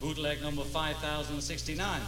bootleg number 5069.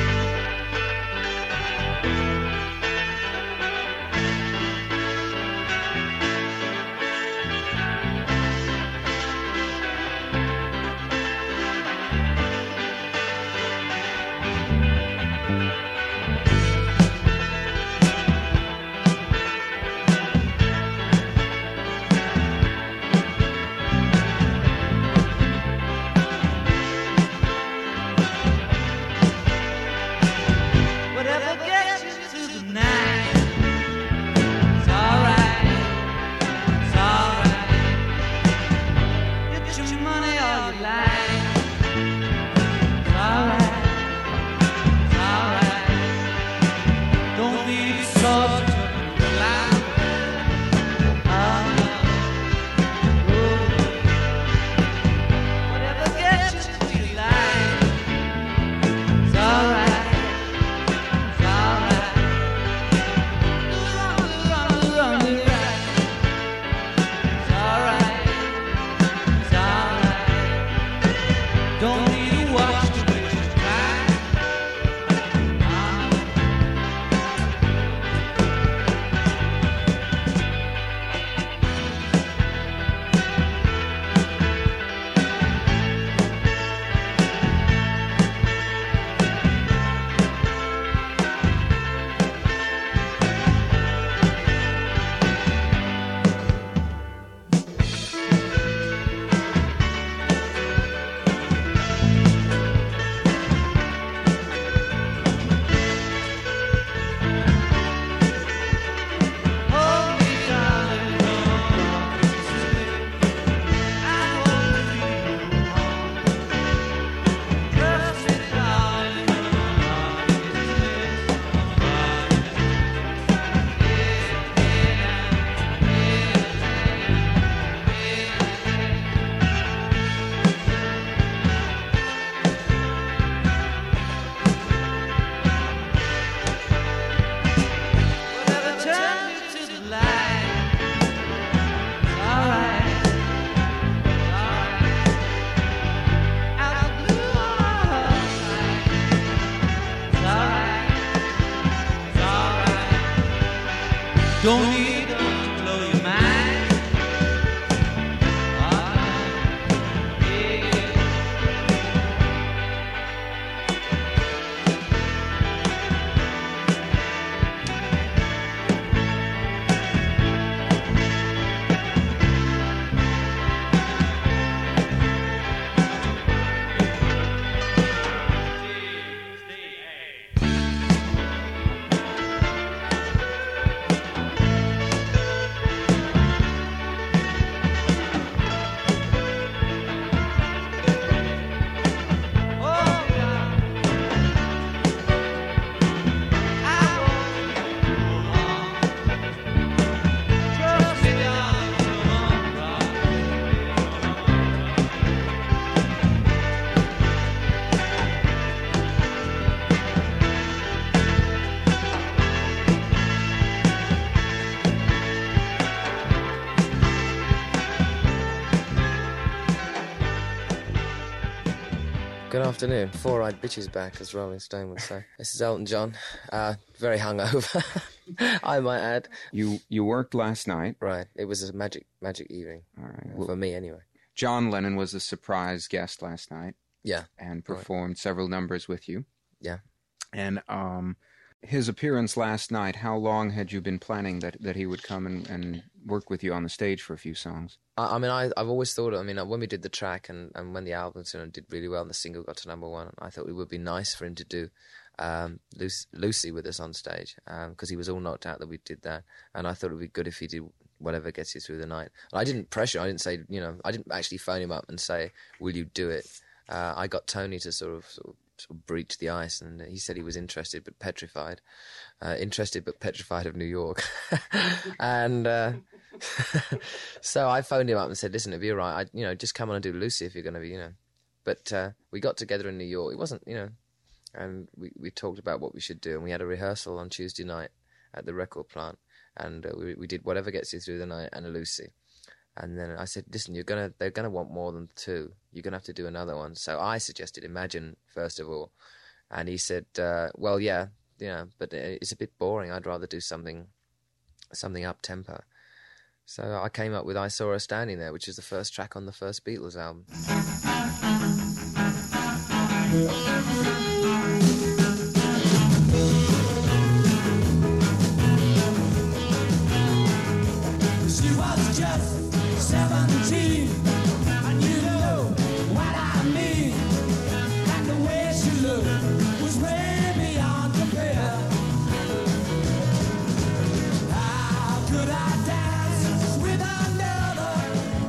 Don't need to blow your mind. Good afternoon. Four-eyed bitches back, as Rolling Stone would say. This is Elton John. Very hungover, I might add. You worked last night. Right. It was a magic evening. All right. For me, anyway. John Lennon was a surprise guest last night. Yeah. And performed several numbers with you. Yeah. And his appearance last night, how long had you been planning that he would come and work with you on the stage for a few songs? I've always thought, when we did the track and when the album did really well and the single got to #1, I thought it would be nice for him to do Lucy with us on stage, because he was all knocked out that we did that, and I thought it would be good if he did Whatever Gets You Through the Night. And I didn't pressure, I didn't say, I didn't actually phone him up and say, will you do it? I got Tony to sort of breach the ice, and he said he was interested but petrified. Interested but petrified of New York. And so I phoned him up and said, listen, it'd be all right. Just come on and do Lucy if you're going to be, But we got together in New York. It wasn't, and we talked about what we should do, and we had a rehearsal on Tuesday night at the record plant, and we did Whatever Gets You Through the Night and Lucy. And then I said, listen, they're gonna want more than 2. You're gonna have to do another one. So I suggested Imagine first of all, and he said, well, yeah, but it's a bit boring. I'd rather do something up tempo. So I came up with I Saw Her Standing There, which is the first track on the first Beatles album. She was just 17, and you know what I mean. And the way she looked was way beyond compare. How could I dance with another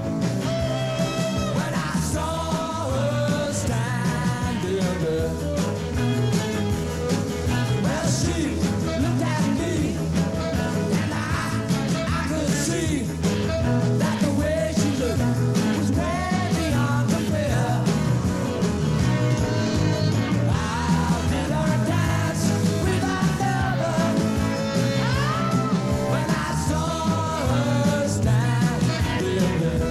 when I saw her standing there? Well, she looked at me, and I could see that the way she looked was way beyond compare. How did I dance with another when I saw her standing there?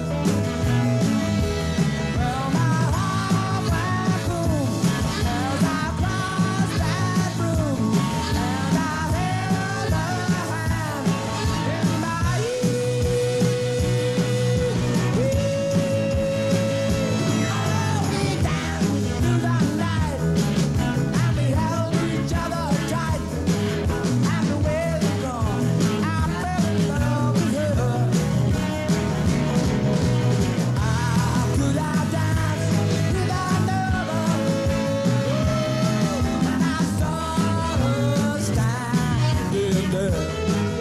Well, my heart went boom as I crossed that room, and I held her hand in my we danced through the night, and we held each other tight. And the way we gone, I fell in love with her. How could I dance with another when I saw her standing there?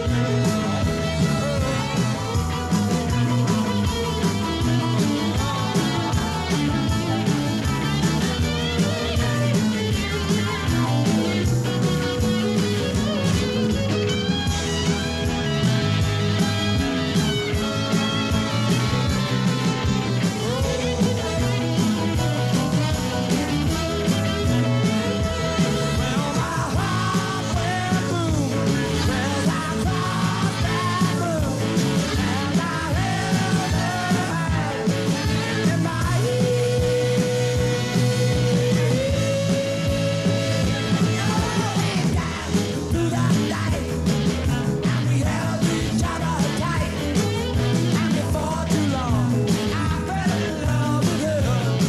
Well, my heart went boom as I crossed that room, and I held her hand in my we danced through the night, and we held each other tight. And before too long, I fell in love with her.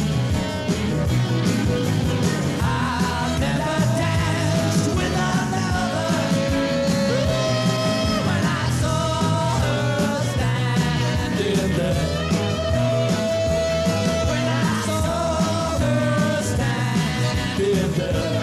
I've never danced with another when I saw her standing there. When I saw her standing there.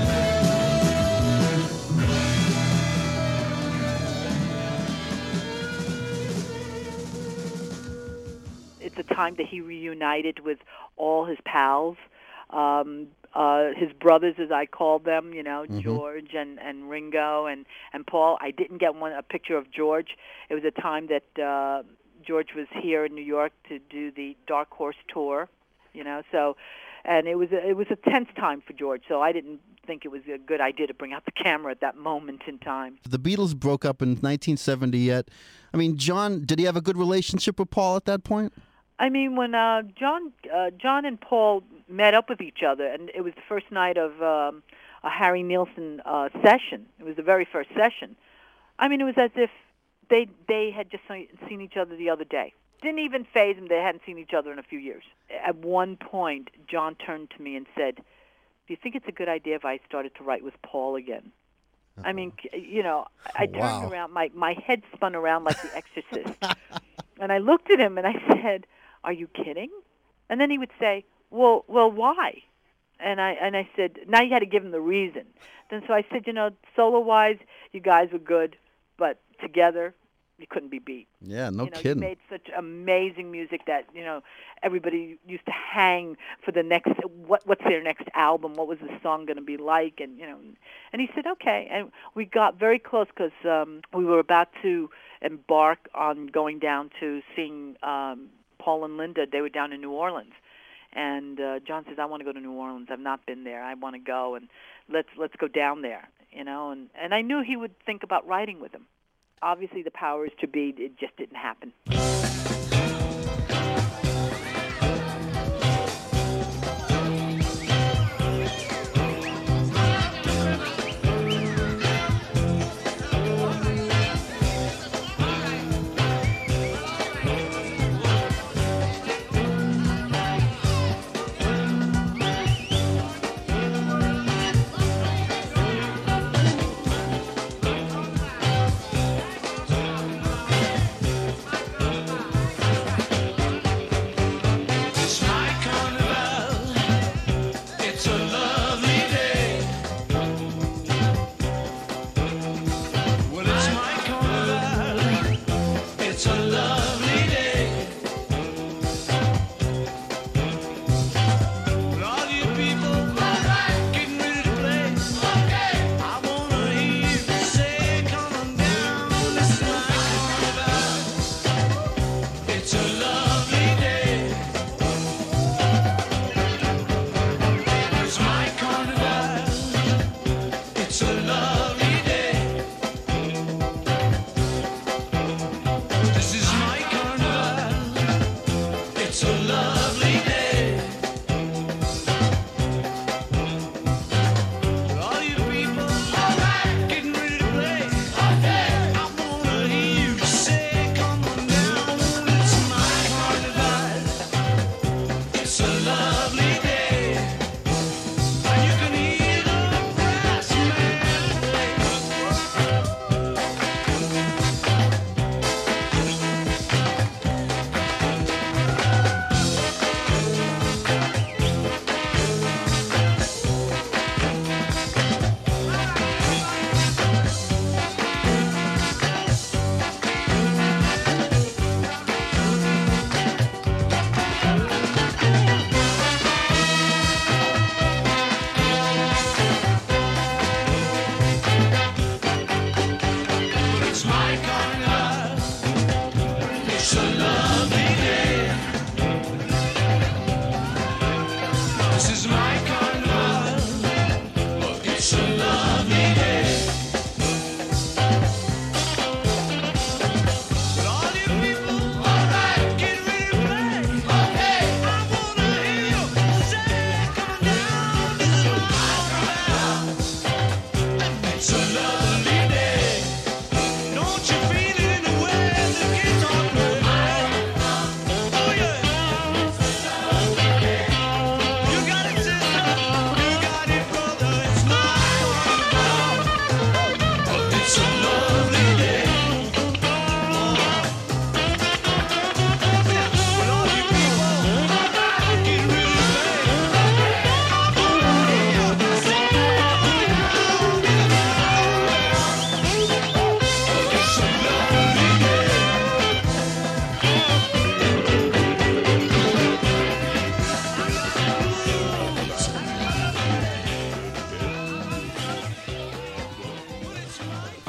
It's a time that he reunited with all his pals, his brothers, as I called them, George and Ringo and Paul. I didn't get a picture of George. It was a time that George was here in New York to do the Dark Horse tour, so, and it was a tense time for George, so I didn't think it was a good idea to bring out the camera at that moment in time. The Beatles broke up in 1970 yet. I mean, John, did he have a good relationship with Paul at that point? I mean, when John and Paul met up with each other, and it was the first night of a Harry Nilsson session. It was the very first session. I mean, it was as if they had just seen each other the other day. Didn't even faze them. They hadn't seen each other in a few years. At one point, John turned to me and said, "Do you think it's a good idea if I started to write with Paul again?" I mean, I turned around. My head spun around like The Exorcist. And I looked at him and I said, "Are you kidding?" And then he would say, well, why? And I said, now you had to give him the reason. Then so I said, solo-wise, you guys were good, but together, you couldn't be beat. Yeah, no kidding. You made such amazing music that, everybody used to hang for the next, what's their next album? What was the song going to be like? And, and he said, okay. And we got very close because we were about to embark on going down to seeing Paul and Linda. They were down in New Orleans. And John says, I want to go to New Orleans. I've not been there. I want to go, and let's go down there, And I knew he would think about writing with him. Obviously, the powers to be, it just didn't happen.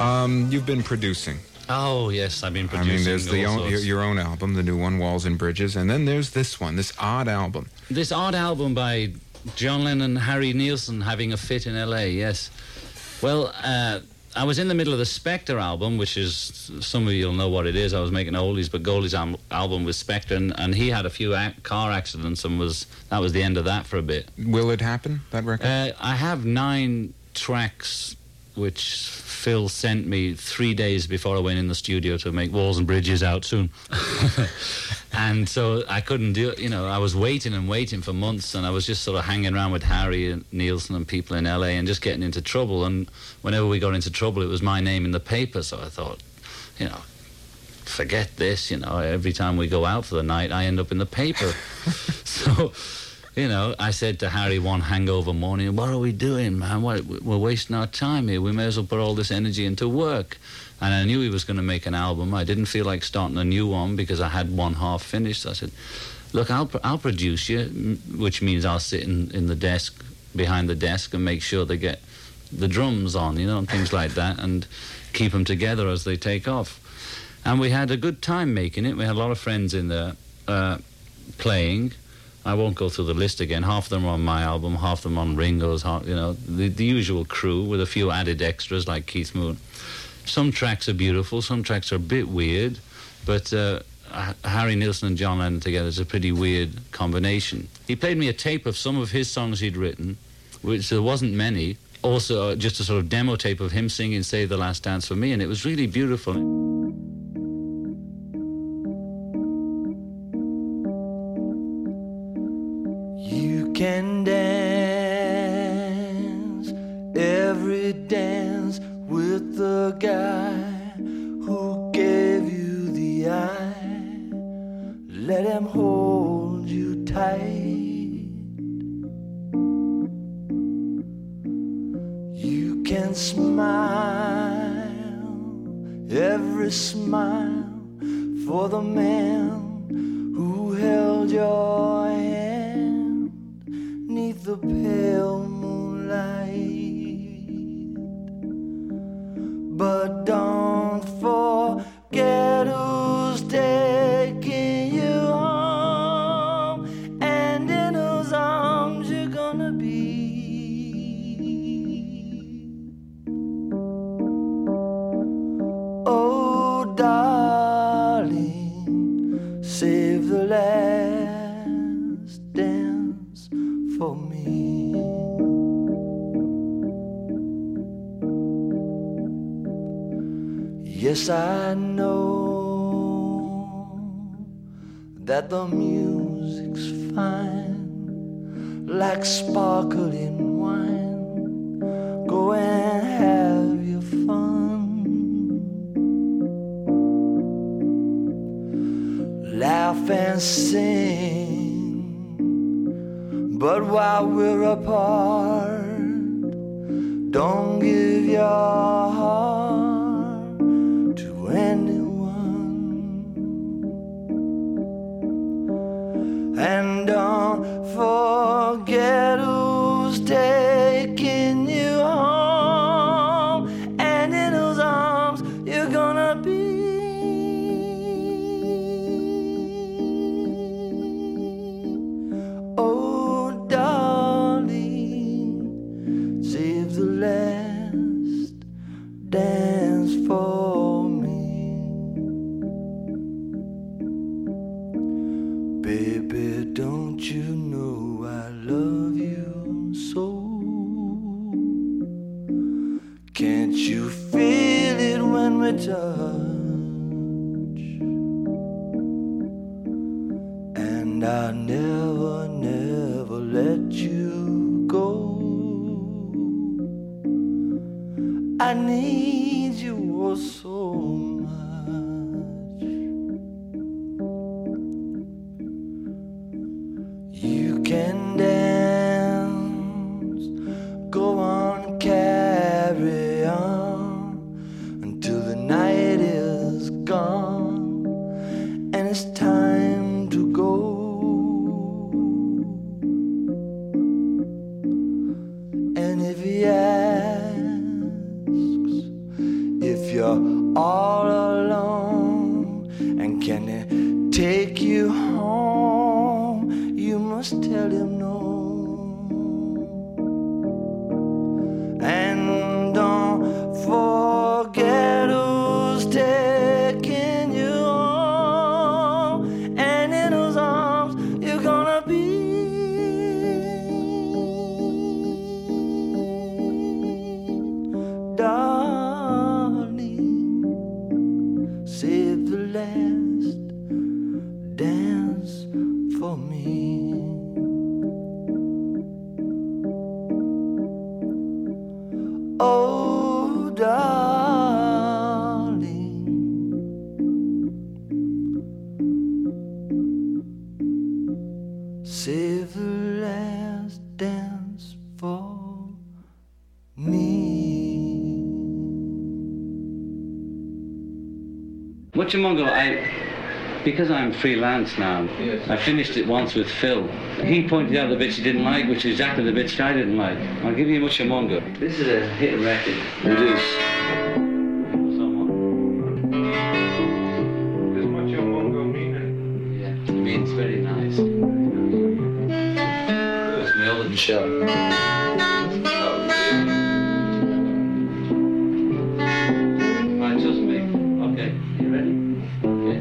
You've been producing. Oh, yes, I've been I producing. mean, there's all sorts. your own album, the new one, Walls and Bridges, and then there's this one, this odd album. This odd album by John Lennon and Harry Nilsson, Having a Fit in L.A., yes. Well, I was in the middle of the Spectre album, which is, some of you will know what it is. I was making oldies but goldies album with Spectre, and he had a few car accidents, and that was the end of that for a bit. Will it happen, that record? I have 9 tracks which Phil sent me 3 days before I went in the studio to make Walls and Bridges out soon. And so I couldn't do it. I was waiting for months, and I was just sort of hanging around with Harry and Nielsen and people in LA and just getting into trouble. And whenever we got into trouble, it was my name in the paper. So I thought, forget this. Every time we go out for the night, I end up in the paper. So... I said to Harry one hangover morning, what are we doing, man? We're wasting our time here. We may as well put all this energy into work. And I knew he was going to make an album. I didn't feel like starting a new one because I had one half finished. So I said, look, I'll produce you, which means I'll sit in the desk, behind the desk, and make sure they get the drums on, and things like that, and keep them together as they take off. And we had a good time making it. We had a lot of friends in there playing. I won't go through the list again. Half of them are on my album, half of them on Ringo's, the usual crew with a few added extras like Keith Moon. Some tracks are beautiful, some tracks are a bit weird, but Harry Nilsson and John Lennon together is a pretty weird combination. He played me a tape of some of his songs he'd written, which there wasn't many. Also, just a sort of demo tape of him singing Save the Last Dance for Me, and it was really beautiful. You can dance every dance with the guy who gave you the eye. Let him hold you tight. You can smile every smile for the man who held your hand neath the pale moonlight. But don't forget who's taking you home and in whose arms you're gonna be. Oh, darling, save the last dance for me. Yes, I know that the music's fine, like sparkling wine. Go and have your fun. Laugh and sing, but while we're apart, don't give your heart to anyone. And don't forget who's taking you home and in whose arms you're gonna be. Oh, darling, save the last dance for me. Baby, don't you know I love you so? Can't you feel it when we touch? And I never, never let you go. I need you oh so much. You can dance, go on, carry on until the night is gone and it's time to go. And if he asks if all alone. And can he take you home? You must tell him no. And don't forget who's taking you home, and in whose arms you're gonna be. Darling, save the last dance for me. Oh, darling, save the last dance for me. Muchamongo, because I'm freelance now, I finished it once with Phil. He pointed out the bits he didn't like, which is exactly the bits I didn't like. I'll give you Muchamongo. This is a hit record. It is. Somewhat. Does Muchamongo mean it? Yeah, it means very nice. It's my other Michelle. Right, just me. Okay, you ready? Okay.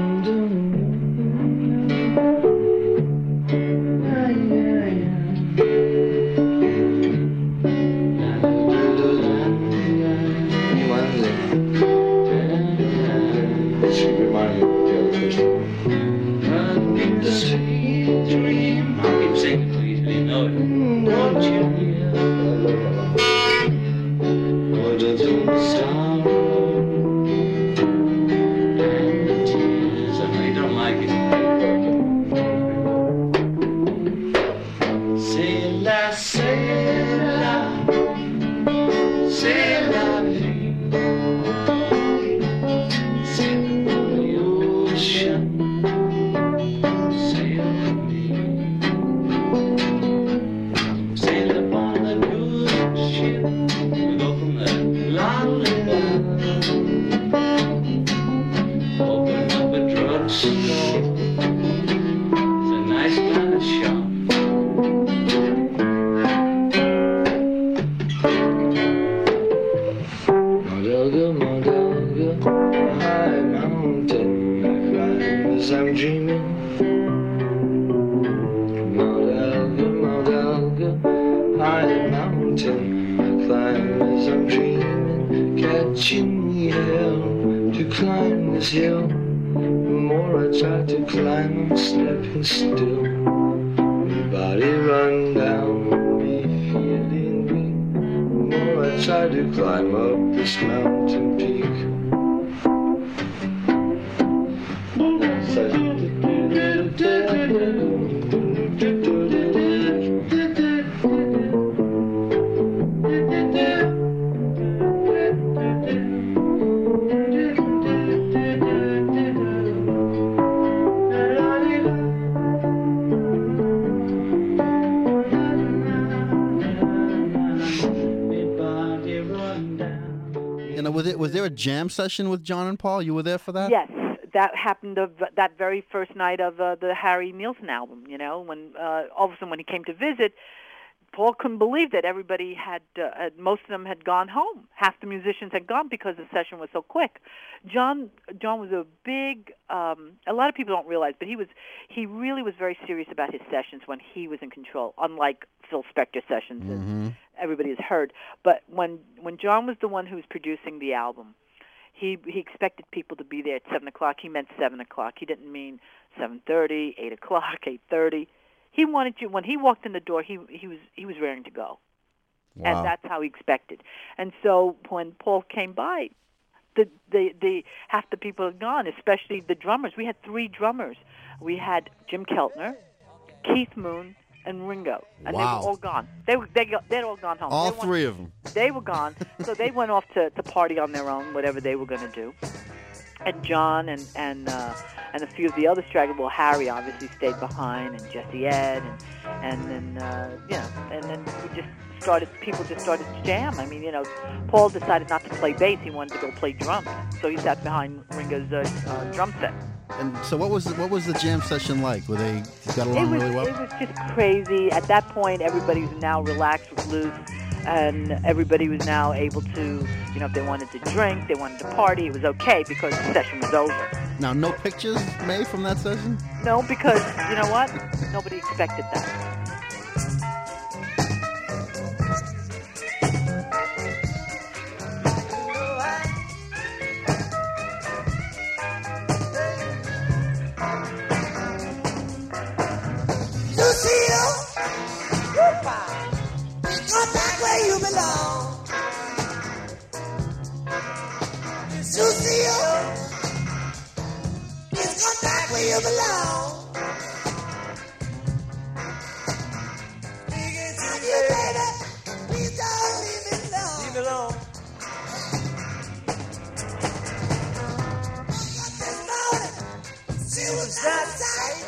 I'll keep singing till you know it. Won't you hear? What does the sound and the tears? I know you don't like it. C'est la vie. C'est the ocean. Sail upon the good ship. We go from there. Open up a drugstore. It's a nice kind of shop. Modelga, high mountain. I climb as I'm dreaming. Modelga, high mountain. I climb as I'm dreaming, catching the hell to climb this hill. The more I try to climb, I'm stepping still. My body run down, me feeling weak. The more I try to climb up this mountain peak. Was there a jam session with John and Paul? You were there for that? Yes, that happened that very first night of the Harry Nilsson album. You know, when all of a sudden when he came to visit, Paul couldn't believe that everybody had most of them had gone home. Half the musicians had gone because the session was so quick. John was a big. A lot of people don't realize, but he really was very serious about his sessions when he was in control. Unlike Phil Spector sessions, as everybody has heard. But when John was the one who was producing the album, he expected people to be there at 7:00. He meant 7:00. He didn't mean 7:30, 8:00, 8:30. He wanted you when he walked in the door. He was raring to go, and that's how he expected. And so when Paul came by, the half the people had gone, especially the drummers. We had 3 drummers. We had Jim Keltner, Keith Moon, and Ringo, and they were all gone. They'd all gone home. All 3 of them. They were gone, so they went off to party on their own, whatever they were going to do. And John and a few of the other stragglers. Well, Harry obviously stayed behind, and Jesse Ed, and then and then we people just started to jam. I mean, you know, Paul decided not to play bass. He wanted to go play drums. So he sat behind Ringo's drum set. And so what was the jam session like? Were they got along really well? It was just crazy. At that point, everybody was now relaxed, was loose, and everybody was now able to, you know, if they wanted to drink, they wanted to party, it was okay because the session was over. Now, no pictures made from that session? No, because, you know what? Nobody expected that. Lucille, come back where you belong. Lucille, please come back where you belong. Thank you, baby. Please don't leave me alone. Leave me alone. This morning, she was outside.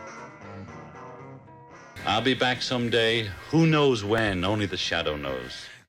I'll be back someday. Who knows when? Only the shadow knows.